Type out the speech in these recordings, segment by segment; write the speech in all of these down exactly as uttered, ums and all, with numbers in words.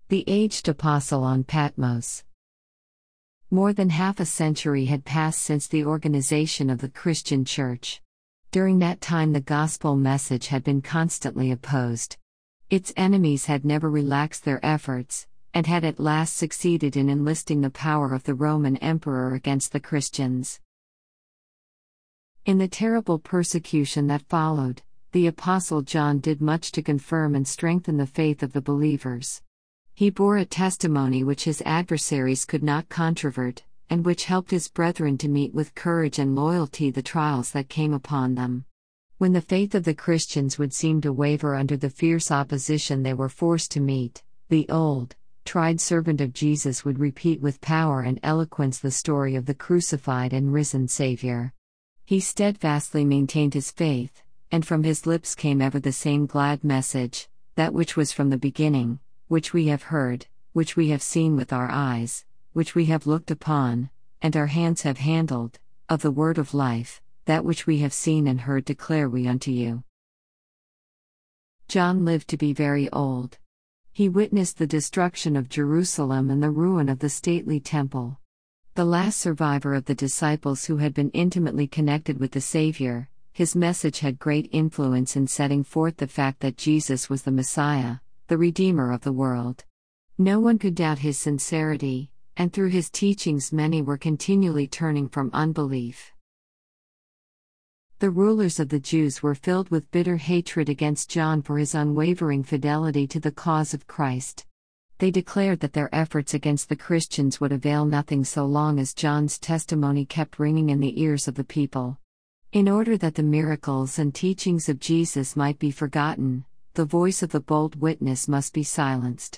The Aged Apostle on Patmos. More than half a century had passed since the organization of the Christian Church. During that time, the gospel message had been constantly opposed. Its enemies had never relaxed their efforts, and had at last succeeded in enlisting the power of the Roman Emperor against the Christians. In the terrible persecution that followed, the Apostle John did much to confirm and strengthen the faith of the believers. He bore a testimony which his adversaries could not controvert, and which helped his brethren to meet with courage and loyalty the trials that came upon them. When the faith of the Christians would seem to waver under the fierce opposition they were forced to meet, the old, tried servant of Jesus would repeat with power and eloquence the story of the crucified and risen Savior. He steadfastly maintained his faith, and from his lips came ever the same glad message, that which was from the beginning, which we have heard, which we have seen with our eyes, which we have looked upon, and our hands have handled, of the word of life, that which we have seen and heard declare we unto you. John lived to be very old. He witnessed the destruction of Jerusalem and the ruin of the stately temple. The last survivor of the disciples who had been intimately connected with the Savior, his message had great influence in setting forth the fact that Jesus was the Messiah, the Redeemer of the world. No one could doubt his sincerity, and through his teachings many were continually turning from unbelief. The rulers of the Jews were filled with bitter hatred against John for his unwavering fidelity to the cause of Christ. They declared that their efforts against the Christians would avail nothing so long as John's testimony kept ringing in the ears of the people. In order that the miracles and teachings of Jesus might be forgotten, the voice of the bold witness must be silenced.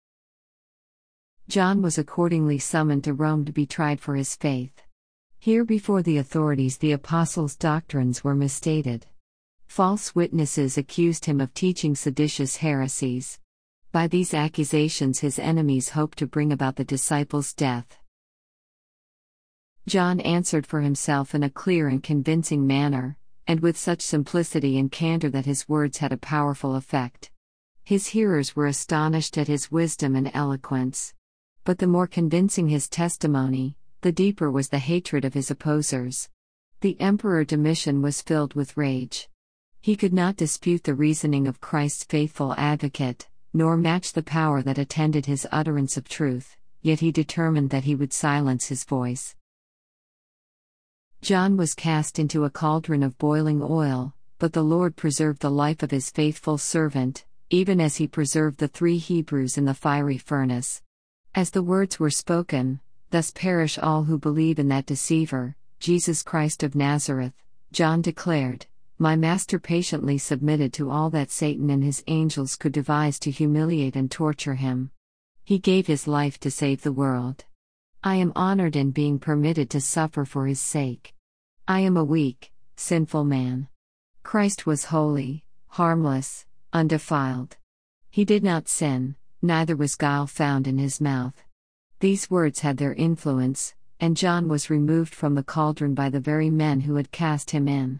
John was accordingly summoned to Rome to be tried for his faith. Here before the authorities the apostles' doctrines were misstated. False witnesses accused him of teaching seditious heresies. By these accusations his enemies hoped to bring about the disciples' death. John answered for himself in a clear and convincing manner, and with such simplicity and candor that his words had a powerful effect. His hearers were astonished at his wisdom and eloquence. But the more convincing his testimony, the deeper was the hatred of his opposers. The Emperor Domitian was filled with rage. He could not dispute the reasoning of Christ's faithful advocate, nor match the power that attended his utterance of truth, yet he determined that he would silence his voice. John was cast into a cauldron of boiling oil, but the Lord preserved the life of his faithful servant, even as he preserved the three Hebrews in the fiery furnace. As the words were spoken, "Thus perish all who believe in that deceiver, Jesus Christ of Nazareth," John declared, "My Master patiently submitted to all that Satan and his angels could devise to humiliate and torture him. He gave his life to save the world. I am honored in being permitted to suffer for his sake. I am a weak, sinful man. Christ was holy, harmless, undefiled. He did not sin, neither was guile found in his mouth." These words had their influence, and John was removed from the cauldron by the very men who had cast him in.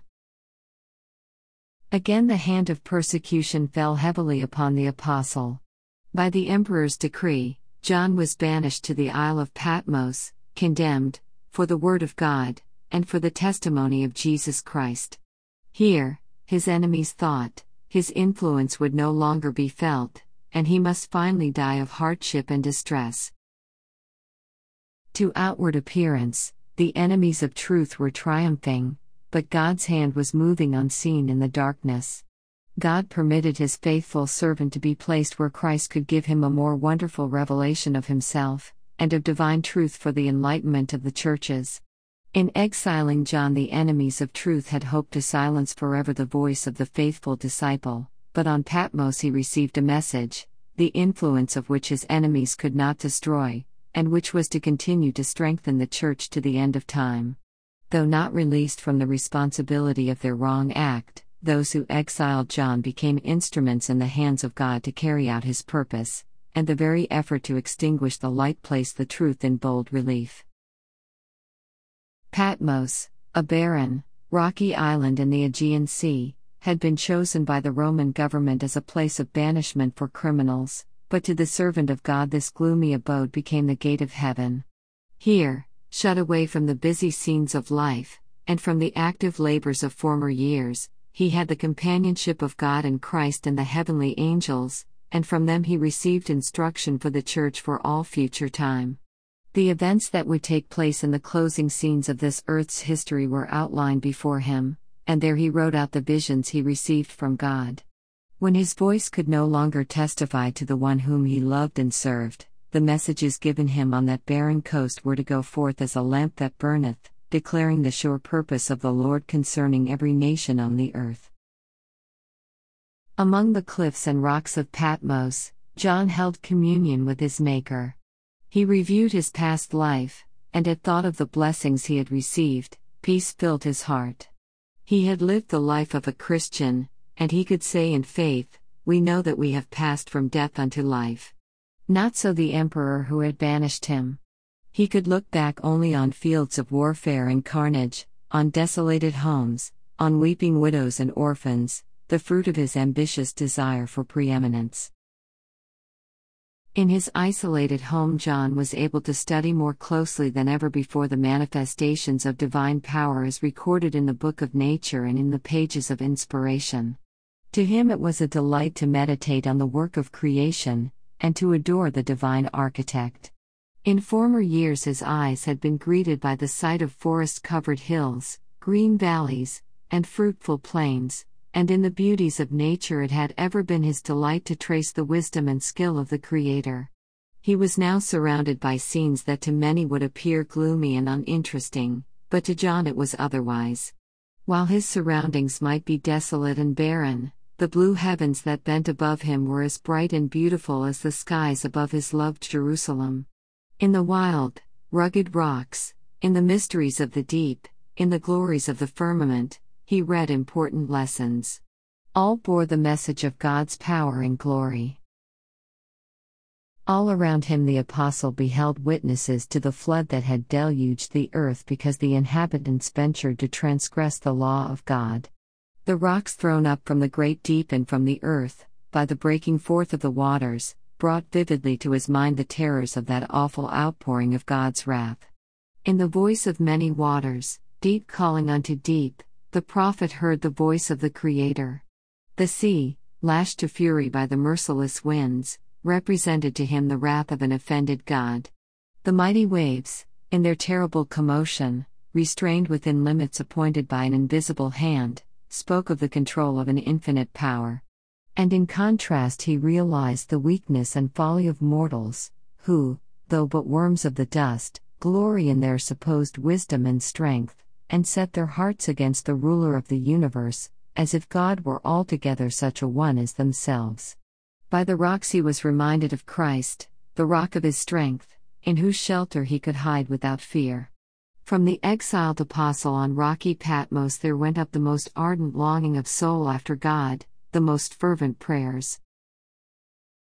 Again the hand of persecution fell heavily upon the apostle. By the emperor's decree, John was banished to the Isle of Patmos, condemned, for the word of God, and for the testimony of Jesus Christ. Here, his enemies thought, his influence would no longer be felt, and he must finally die of hardship and distress. To outward appearance, the enemies of truth were triumphing, but God's hand was moving unseen in the darkness. God permitted his faithful servant to be placed where Christ could give him a more wonderful revelation of himself, and of divine truth for the enlightenment of the churches. In exiling John, the enemies of truth had hoped to silence forever the voice of the faithful disciple, but on Patmos he received a message, the influence of which his enemies could not destroy, and which was to continue to strengthen the church to the end of time. Though not released from the responsibility of their wrong act, those who exiled John became instruments in the hands of God to carry out his purpose, and the very effort to extinguish the light placed the truth in bold relief. Patmos, a barren, rocky island in the Aegean Sea, had been chosen by the Roman government as a place of banishment for criminals, but to the servant of God this gloomy abode became the gate of heaven. Here, shut away from the busy scenes of life, and from the active labors of former years, he had the companionship of God and Christ and the heavenly angels, and from them he received instruction for the church for all future time. The events that would take place in the closing scenes of this earth's history were outlined before him, and there he wrote out the visions he received from God. When his voice could no longer testify to the one whom he loved and served, the messages given him on that barren coast were to go forth as a lamp that burneth, declaring the sure purpose of the Lord concerning every nation on the earth. Among the cliffs and rocks of Patmos, John held communion with his Maker. He reviewed his past life, and at thought of the blessings he had received, peace filled his heart. He had lived the life of a Christian, and he could say in faith, "We know that we have passed from death unto life." Not so the emperor who had banished him. He could look back only on fields of warfare and carnage, on desolated homes, on weeping widows and orphans, the fruit of his ambitious desire for preeminence. In his isolated home, John was able to study more closely than ever before the manifestations of divine power as recorded in the book of nature and in the pages of inspiration. To him it was a delight to meditate on the work of creation, and to adore the divine architect. In former years his eyes had been greeted by the sight of forest-covered hills, green valleys, and fruitful plains, and in the beauties of nature it had ever been his delight to trace the wisdom and skill of the Creator. He was now surrounded by scenes that to many would appear gloomy and uninteresting, but to John it was otherwise. While his surroundings might be desolate and barren, the blue heavens that bent above him were as bright and beautiful as the skies above his loved Jerusalem. In the wild, rugged rocks, in the mysteries of the deep, in the glories of the firmament, he read important lessons. All bore the message of God's power and glory. All around him the apostle beheld witnesses to the flood that had deluged the earth because the inhabitants ventured to transgress the law of God. The rocks thrown up from the great deep and from the earth, by the breaking forth of the waters, brought vividly to his mind the terrors of that awful outpouring of God's wrath. In the voice of many waters, deep calling unto deep, the prophet heard the voice of the Creator. The sea, lashed to fury by the merciless winds, represented to him the wrath of an offended God. The mighty waves, in their terrible commotion, restrained within limits appointed by an invisible hand, spoke of the control of an infinite power. And in contrast he realized the weakness and folly of mortals, who, though but worms of the dust, glory in their supposed wisdom and strength, and set their hearts against the ruler of the universe, as if God were altogether such a one as themselves. By the rocks he was reminded of Christ, the rock of his strength, in whose shelter he could hide without fear. From the exiled apostle on rocky Patmos there went up the most ardent longing of soul after God, the most fervent prayers.